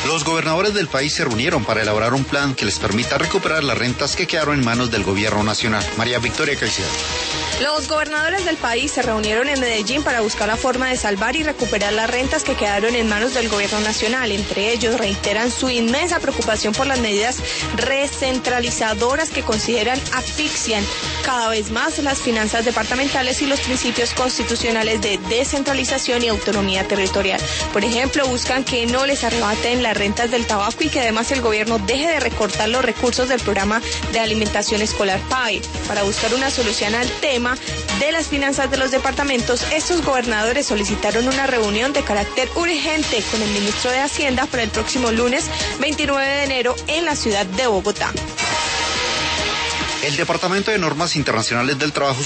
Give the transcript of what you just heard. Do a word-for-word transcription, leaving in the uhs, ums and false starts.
Los gobernadores del país se reunieron para elaborar un plan que les permita recuperar las rentas que quedaron en manos del gobierno nacional. María Victoria Caicedo. Los gobernadores del país se reunieron en Medellín para buscar la forma de salvar y recuperar las rentas que quedaron en manos del gobierno nacional. Entre ellos reiteran su inmensa preocupación por las medidas recentralizadoras que consideran asfixian cada vez más las finanzas departamentales y los principios constitucionales de descentralización y autonomía territorial. Por ejemplo, buscan que no les arrebaten las rentas del tabaco y que además el gobierno deje de recortar los recursos del programa de alimentación escolar P A E. Para buscar una solución al tema de las finanzas de los departamentos, estos gobernadores solicitaron una reunión de carácter urgente con el ministro de Hacienda para el próximo lunes veintinueve de enero en la ciudad de Bogotá. El Departamento de Normas Internacionales del Trabajo